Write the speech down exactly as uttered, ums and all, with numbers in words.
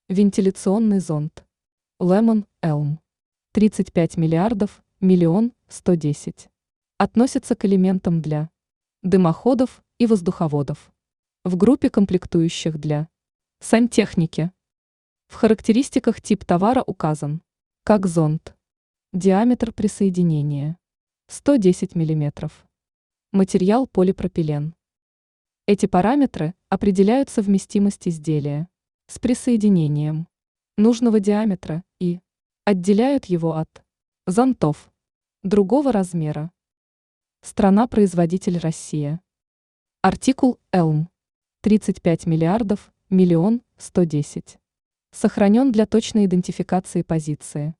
Вентиляционный зонд. Lemon Elm. тридцать пять миллиардов, миллион, сто десять. Относится к элементам для дымоходов и воздуховодов. В группе комплектующих для сантехники. В характеристиках тип товара указан как зонд. Диаметр присоединения сто десять миллиметров. Материал полипропилен. Эти параметры определяют совместимость изделия с присоединением нужного диаметра и отделяют его от зонтов другого размера. Страна-производитель Россия. Артикул Elm. тридцать пять миллиардов, миллион, сто десять. Сохранен для точной идентификации позиции.